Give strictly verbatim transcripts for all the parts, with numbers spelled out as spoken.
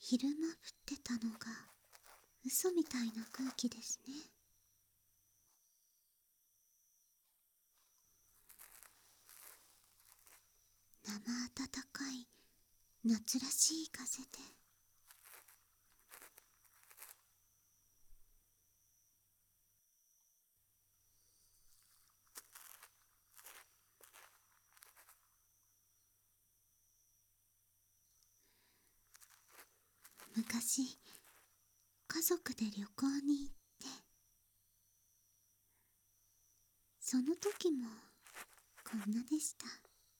昼間降ってたのが嘘みたいな空気ですね。生暖かい夏らしい風で、昔家族で旅行に行って、その時もこんなでした。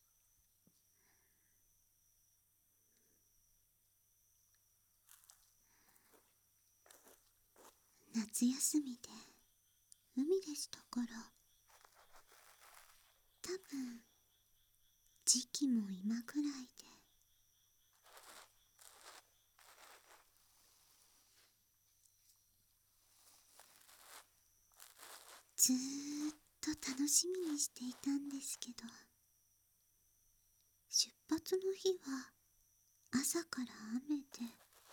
夏休みで海でしたから、多分時期も今ぐらいで、ずーっと楽しみにしていたんですけど、出発の日は朝から雨で、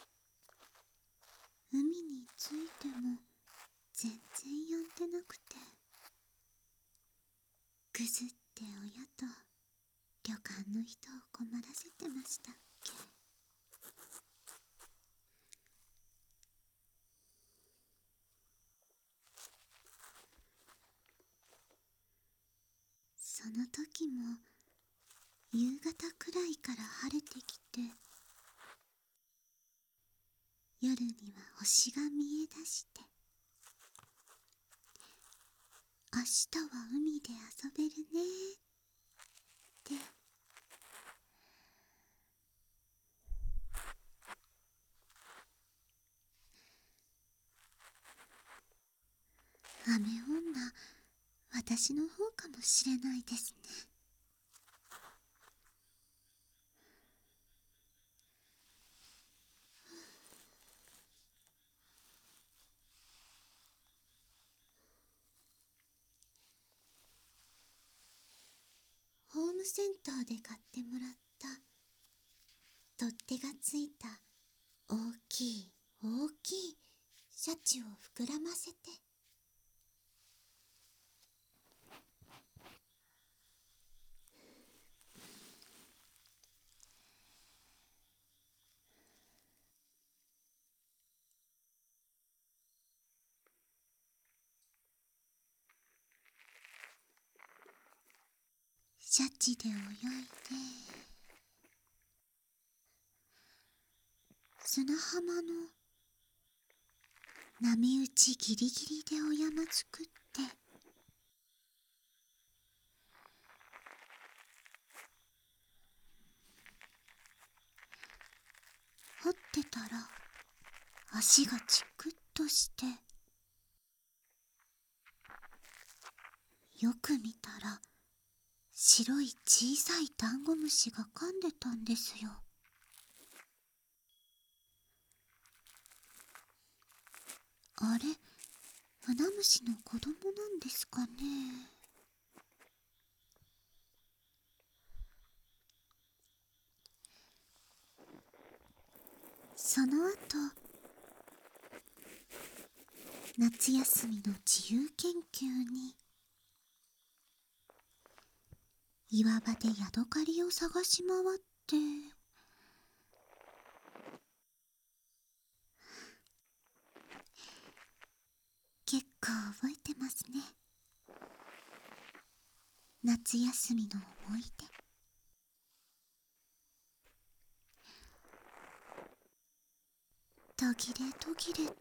海に着いても全然やんでなくて、ぐずって親と旅館の人を困らせてましたっけ。その時も夕方くらいから晴れてきて、夜には星が見え出して、明日は海で遊べるねって、雨女、私の方かもしれないですね。ホームセンターで買ってもらった取っ手がついた大きい大きいシャチを膨らませて、シャチで泳いで、砂浜の波打ちギリギリでお山作って、掘ってたら足がチクッとして、よく見たら白い小さいダンゴムシが噛んでたんですよ。あれ、フナムシの子供なんですかね。その後、夏休みの自由研究に、岩場でヤドカリを探し回って、結構覚えてますね。夏休みの思い出。途切れ途切れて、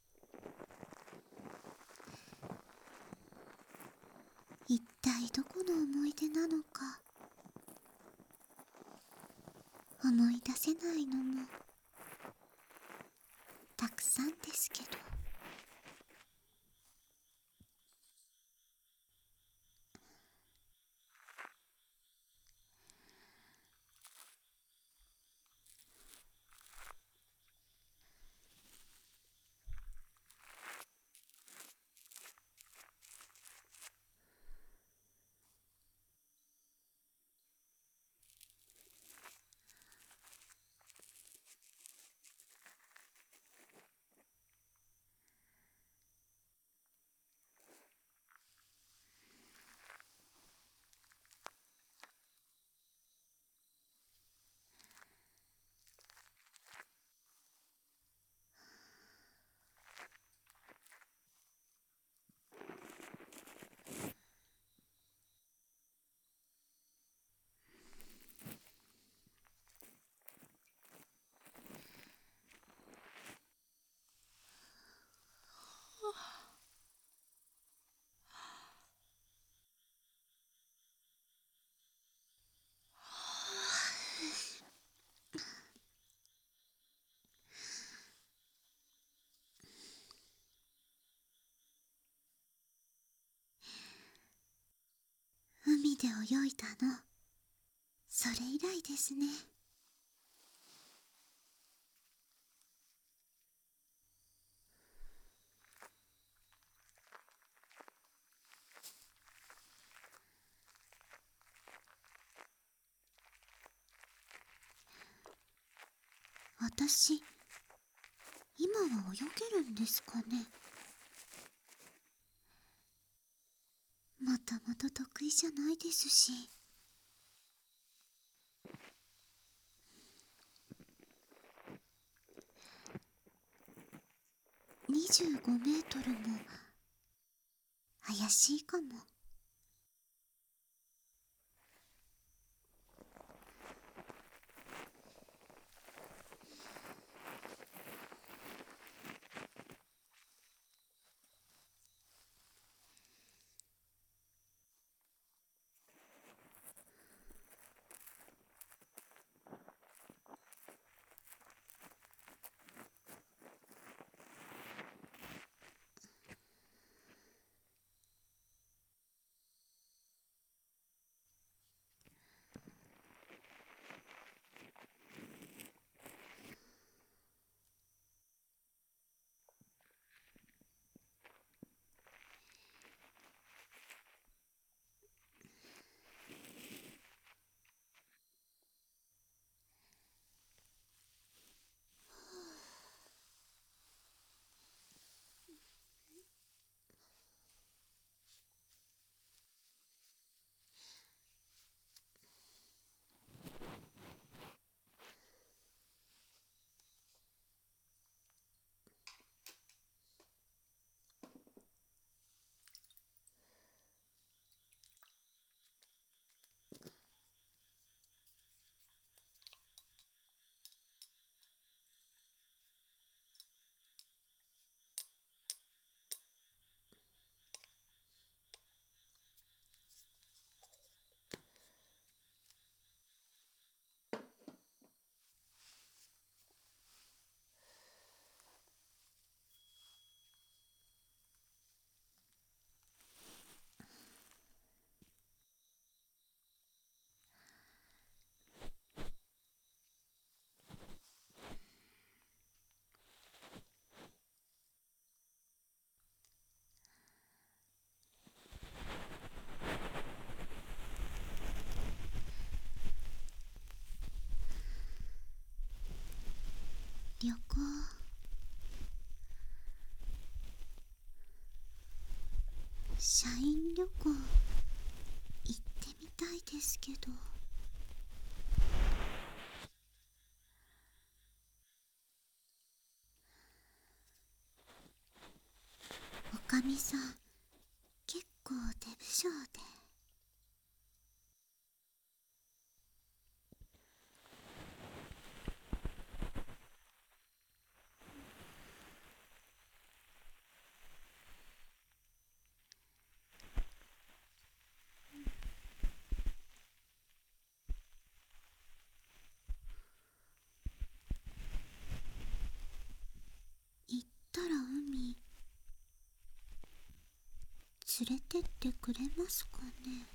一体どこの思い出なのか思い出せないのもたくさんですけど、 で泳いだの。それ以来ですね。私、今は泳げるんですかね。またまた得意じゃないですし。にじゅうごメートルも怪しいかも。旅行、社員旅行行ってみたいですけど。おかみさん結構出不精で。行ったら海連れてってくれますかね。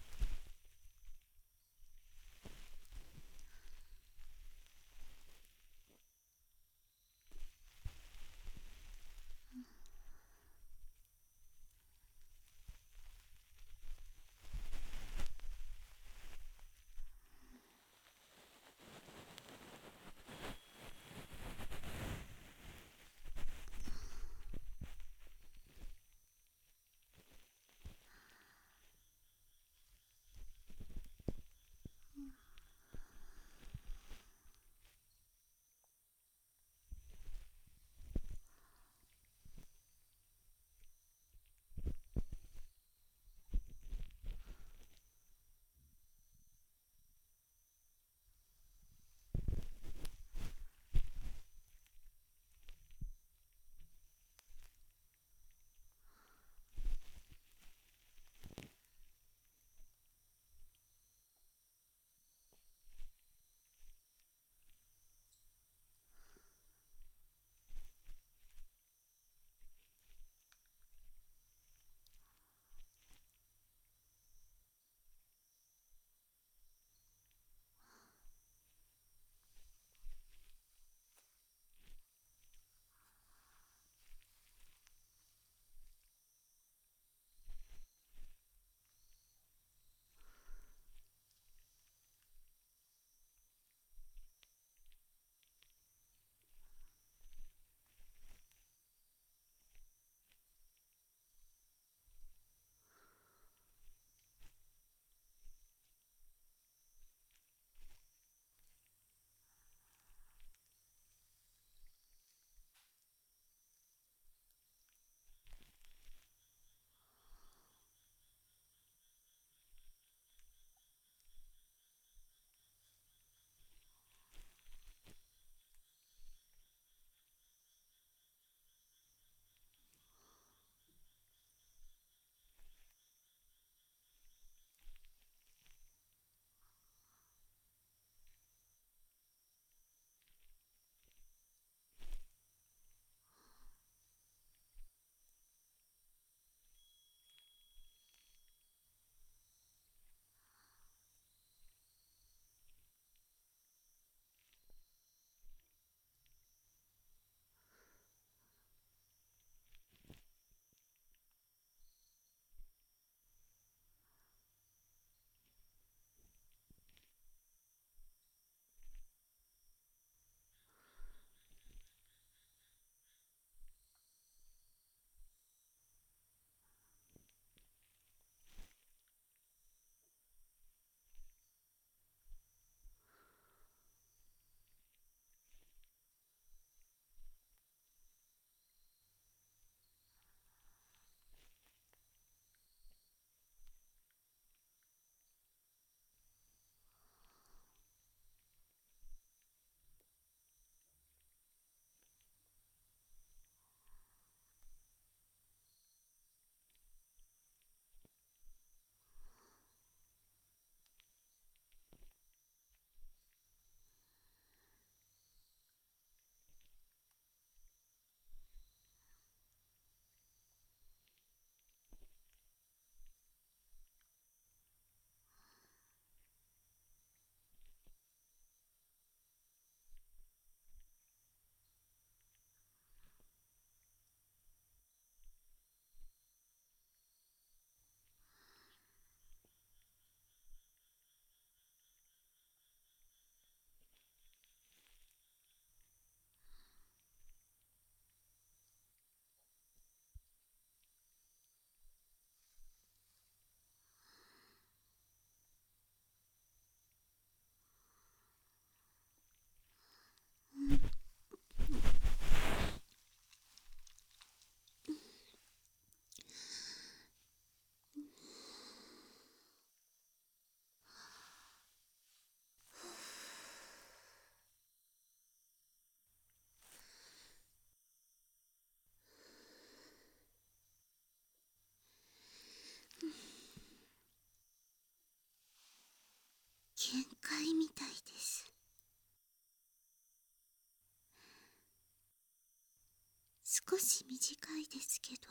少し短いですけど、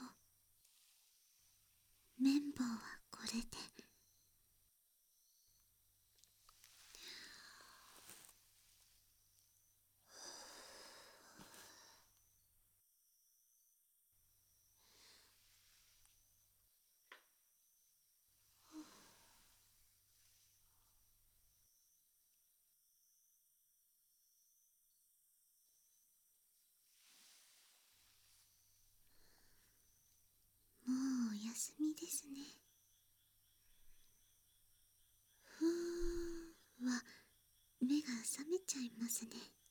綿棒はこれで。もうお休みですね。ふーんは目が覚めちゃいますね。